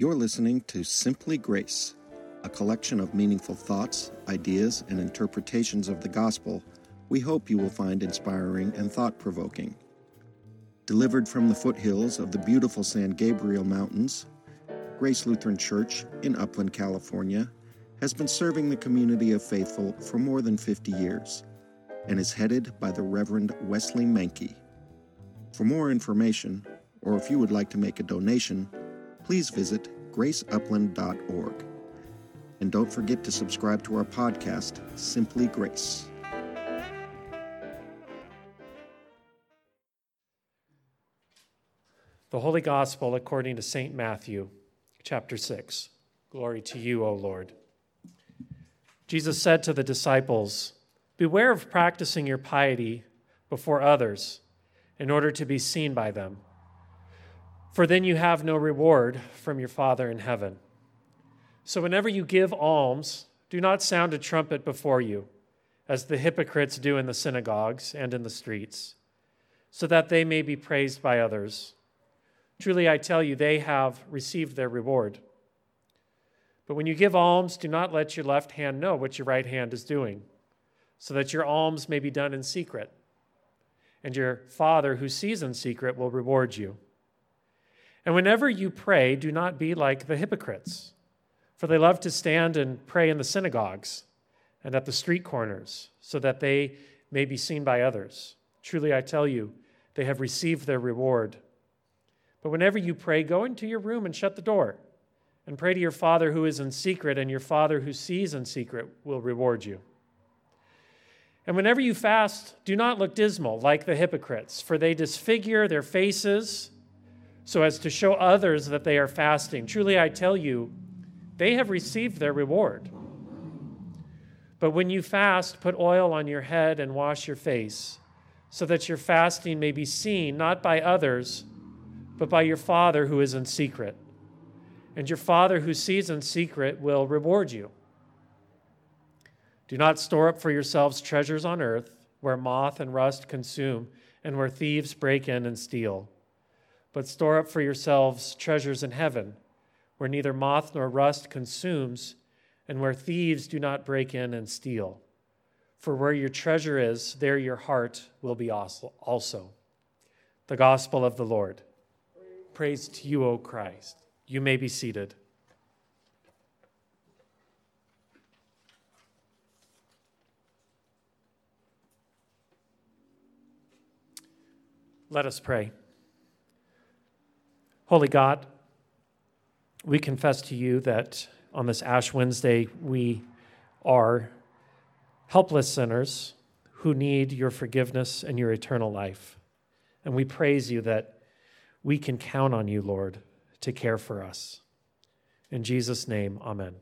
You're listening to Simply Grace, a collection of meaningful thoughts, ideas, and interpretations of the gospel we hope you will find inspiring and thought-provoking. Delivered from the foothills of the beautiful San Gabriel Mountains, Grace Lutheran Church in Upland, California, has been serving the community of faithful for more than 50 years and is headed by the Reverend Wesley Mankey. For more information, or if you would like to make a donation, please visit graceupland.org. And don't forget to subscribe to our podcast, Simply Grace. The Holy Gospel according to St. Matthew, chapter 6. Glory to you, O Lord. Jesus said to the disciples, "Beware of practicing your piety before others in order to be seen by them. For then you have no reward from your Father in heaven. So whenever you give alms, do not sound a trumpet before you, as the hypocrites do in the synagogues and in the streets, so that they may be praised by others. Truly I tell you, they have received their reward. But when you give alms, do not let your left hand know what your right hand is doing, so that your alms may be done in secret, and your Father who sees in secret will reward you. And whenever you pray, do not be like the hypocrites, for they love to stand and pray in the synagogues and at the street corners, so that they may be seen by others. Truly I tell you, they have received their reward. But whenever you pray, go into your room and shut the door, and pray to your Father who is in secret, and your Father who sees in secret will reward you. And whenever you fast, do not look dismal like the hypocrites, for they disfigure their faces so as to show others that they are fasting. Truly I tell you, they have received their reward. But when you fast, put oil on your head and wash your face, so that your fasting may be seen not by others, but by your Father who is in secret. And your Father who sees in secret will reward you. Do not store up for yourselves treasures on earth, where moth and rust consume, and where thieves break in and steal. But store up for yourselves treasures in heaven, where neither moth nor rust consumes, and where thieves do not break in and steal. For where your treasure is, there your heart will be also." The Gospel of the Lord. Praise to you, O Christ. You may be seated. Let us pray. Holy God, we confess to you that on this Ash Wednesday we are helpless sinners who need your forgiveness and your eternal life. And we praise you that we can count on you, Lord, to care for us. In Jesus' name, amen.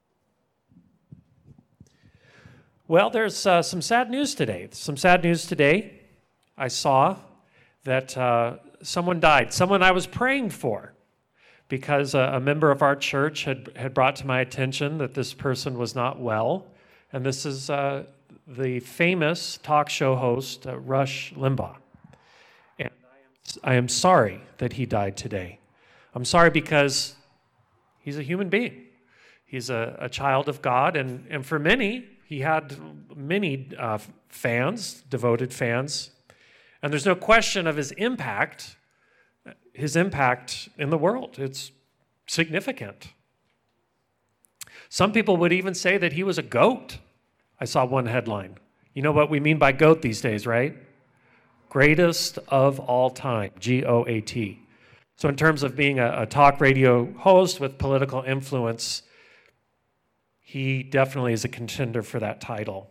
Well, there's some sad news today. I saw that someone died, someone I was praying for, because a member of our church had brought to my attention that this person was not well. And this is the famous talk show host, Rush Limbaugh. And I am sorry that he died today. I'm sorry because he's a human being. He's a child of God, and for many, he had many fans, devoted fans. And there's no question of his impact in the world. It's significant. Some people would even say that he was a goat. I saw one headline. You know what we mean by goat these days, right? Greatest of all time, GOAT. So in terms of being a talk radio host with political influence, he definitely is a contender for that title.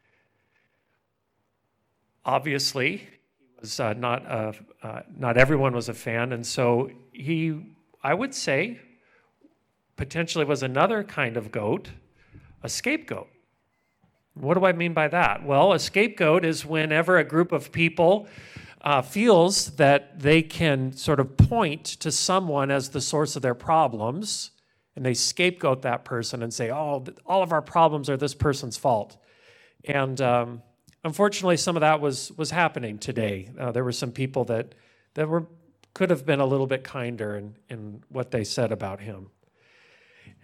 Obviously, was not everyone was a fan, and so he, I would say, potentially was another kind of goat, a scapegoat. What do I mean by that? Well, a scapegoat is whenever a group of people feels that they can sort of point to someone as the source of their problems, and they scapegoat that person and say, "Oh, all of our problems are this person's fault." And unfortunately, some of that was happening today. There were some people that could have been a little bit kinder in what they said about him.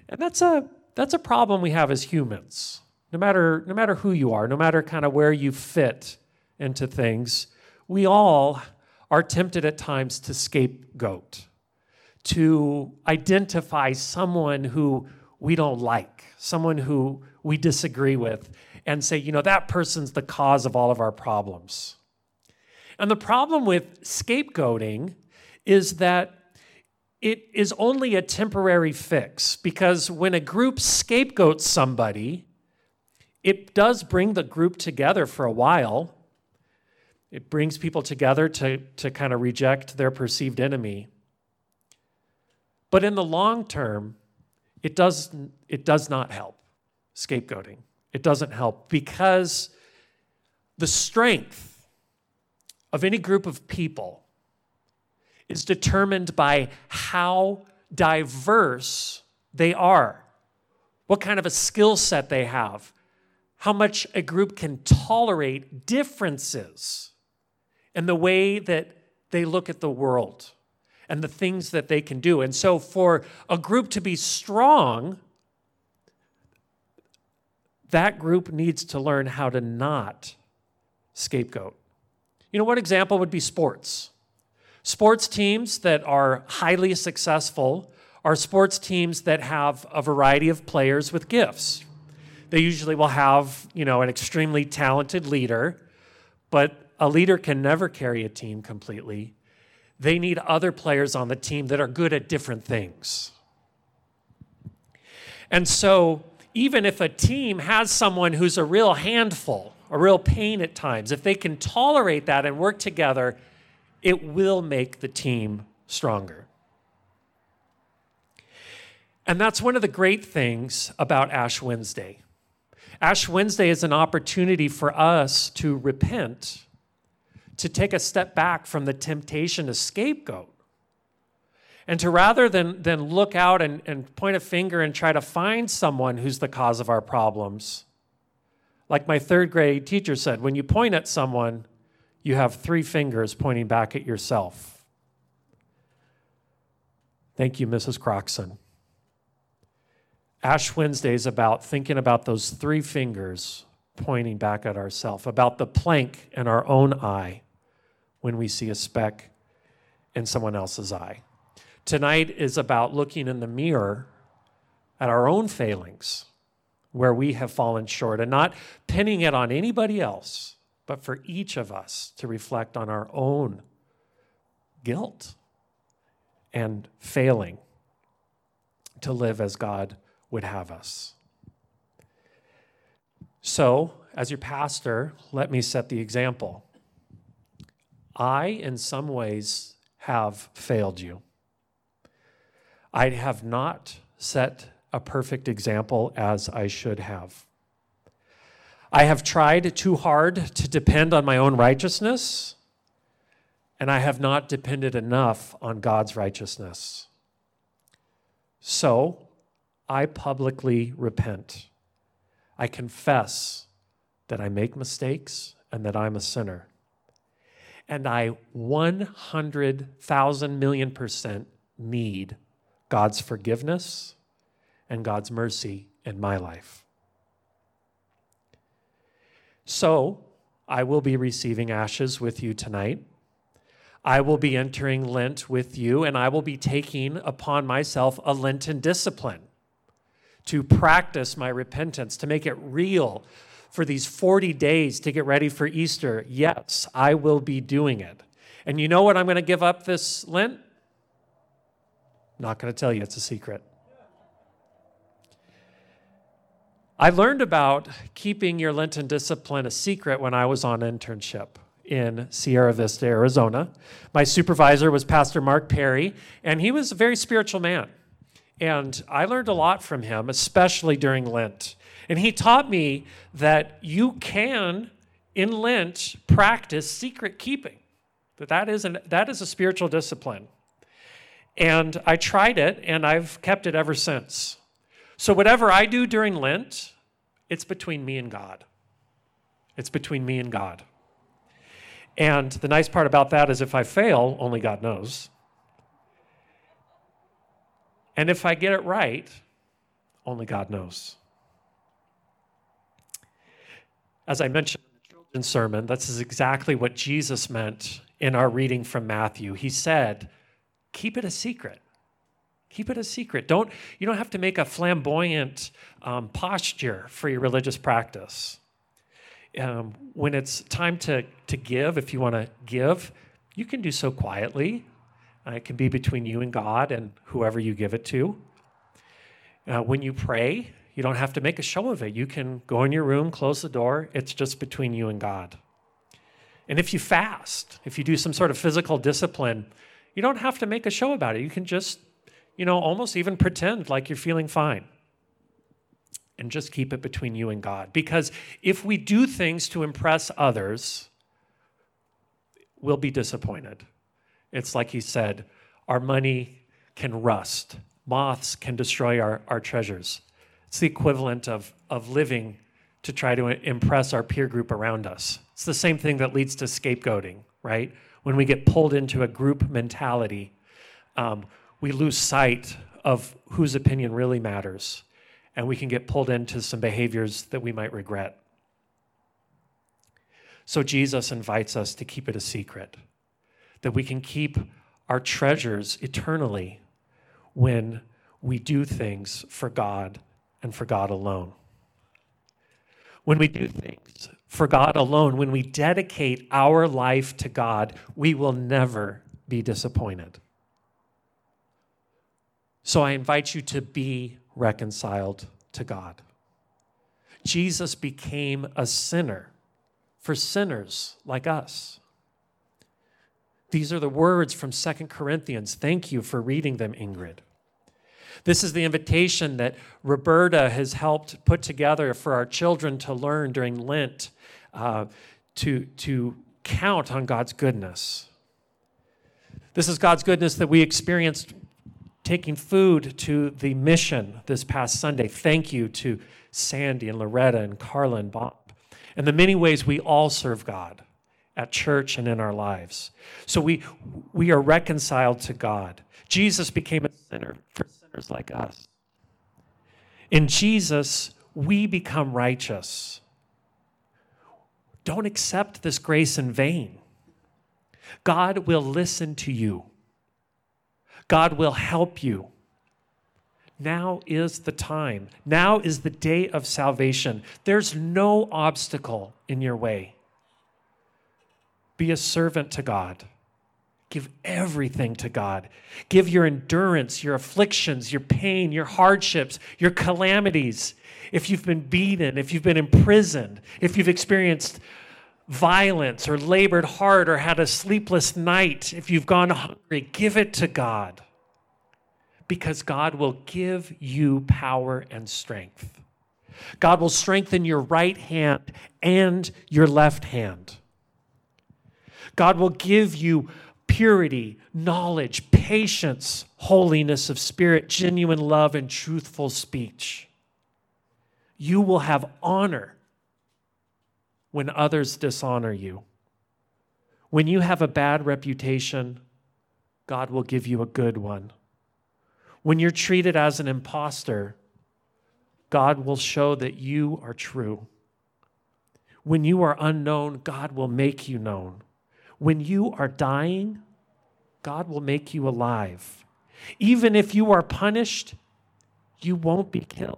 And that's a problem we have as humans. No matter who you are, no matter kind of where you fit into things, we all are tempted at times to scapegoat, to identify someone who we don't like, someone who we disagree with, and say, that person's the cause of all of our problems. And the problem with scapegoating is that it is only a temporary fix, because when a group scapegoats somebody, it does bring the group together for a while. It brings people together to kind of reject their perceived enemy. But in the long term, it does not help, scapegoating. It doesn't help, because the strength of any group of people is determined by how diverse they are, what kind of a skill set they have, how much a group can tolerate differences in the way that they look at the world and the things that they can do. And so for a group to be strong, that group needs to learn how to not scapegoat. One example would be sports. Sports teams that are highly successful are sports teams that have a variety of players with gifts. They usually will have, an extremely talented leader, but a leader can never carry a team completely. They need other players on the team that are good at different things. And so even if a team has someone who's a real handful, a real pain at times, if they can tolerate that and work together, it will make the team stronger. And that's one of the great things about Ash Wednesday. Ash Wednesday is an opportunity for us to repent, to take a step back from the temptation to scapegoat, and to rather than look out and point a finger and try to find someone who's the cause of our problems. Like my third grade teacher said, when you point at someone, you have 3 fingers pointing back at yourself. Thank you, Mrs. Croxon. Ash Wednesday is about thinking about those 3 fingers pointing back at ourselves, about the plank in our own eye when we see a speck in someone else's eye. Tonight is about looking in the mirror at our own failings, where we have fallen short, and not pinning it on anybody else, but for each of us to reflect on our own guilt and failing to live as God would have us. So, as your pastor, let me set the example. I, in some ways, have failed you. I have not set a perfect example as I should have. I have tried too hard to depend on my own righteousness, and I have not depended enough on God's righteousness. So, I publicly repent. I confess that I make mistakes and that I'm a sinner. And I 100,000 million% need God's forgiveness and God's mercy in my life. So, I will be receiving ashes with you tonight. I will be entering Lent with you, and I will be taking upon myself a Lenten discipline to practice my repentance, to make it real for these 40 days to get ready for Easter. Yes, I will be doing it. And you know what I'm going to give up this Lent? Not going to tell you, it's a secret. I learned about keeping your Lenten discipline a secret when I was on internship in Sierra Vista, Arizona. My supervisor was Pastor Mark Perry, and he was a very spiritual man. And I learned a lot from him, especially during Lent. And he taught me that you can, in Lent, practice secret keeping. That is a spiritual discipline. And I tried it, and I've kept it ever since. So whatever I do during Lent, it's between me and God. It's between me and God. And the nice part about that is if I fail, only God knows. And if I get it right, Only God knows. As I mentioned in the children's sermon, that's exactly what Jesus meant in our reading from Matthew. He said, keep it a secret. Keep it a secret. You don't have to make a flamboyant posture for your religious practice. When it's time to give, if you want to give, you can do so quietly. It can be between you and God and whoever you give it to. When you pray, you don't have to make a show of it. You can go in your room, close the door. It's just between you and God. And if you fast, if you do some sort of physical discipline, you don't have to make a show about it. You can just, almost even pretend like you're feeling fine. And just keep it between you and God. Because if we do things to impress others, we'll be disappointed. It's like he said, our money can rust. Moths can destroy our treasures. It's the equivalent of living to try to impress our peer group around us. It's the same thing that leads to scapegoating, right? When we get pulled into a group mentality, we lose sight of whose opinion really matters. And we can get pulled into some behaviors that we might regret. So Jesus invites us to keep it a secret, that we can keep our treasures eternally when we do things for God and for God alone. When we do things for God alone, when we dedicate our life to God, we will never be disappointed. So I invite you to be reconciled to God. Jesus became a sinner for sinners like us. These are the words from 2 Corinthians. Thank you for reading them, Ingrid. This is the invitation that Roberta has helped put together for our children to learn during Lent, to count on God's goodness. This is God's goodness that we experienced taking food to the mission this past Sunday. Thank you to Sandy and Loretta and Carla and Bob, and the many ways we all serve God at church and in our lives. So we are reconciled to God. Jesus became a sinner for sinners like us. In Jesus, we become righteous. Don't accept this grace in vain. God will listen to you. God will help you. Now is the time. Now is the day of salvation. There's no obstacle in your way. Be a servant to God. Give everything to God. Give your endurance, your afflictions, your pain, your hardships, your calamities. If you've been beaten, if you've been imprisoned, if you've experienced violence or labored hard or had a sleepless night, if you've gone hungry, give it to God. Because God will give you power and strength. God will strengthen your right hand and your left hand. God will give you purity, knowledge, patience, holiness of spirit, genuine love, and truthful speech. You will have honor when others dishonor you. When you have a bad reputation, God will give you a good one. When you're treated as an imposter, God will show that you are true. When you are unknown, God will make you known. When you are dying, God will make you alive. Even if you are punished, you won't be killed.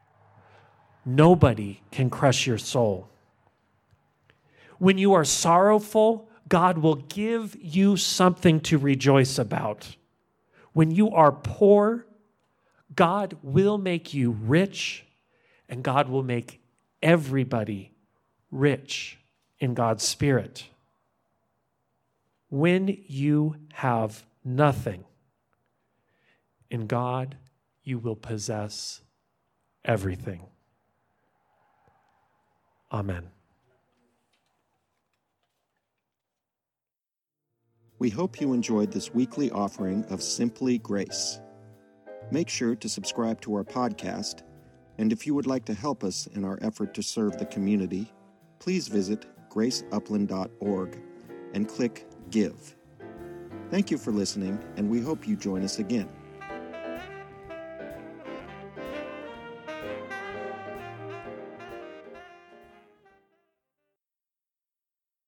Nobody can crush your soul. When you are sorrowful, God will give you something to rejoice about. When you are poor, God will make you rich, and God will make everybody rich in God's Spirit. When you have nothing, in God you will possess everything. Amen. We hope you enjoyed this weekly offering of Simply Grace. Make sure to subscribe to our podcast, and if you would like to help us in our effort to serve the community, please visit graceupland.org and click Give. Thank you for listening, and we hope you join us again.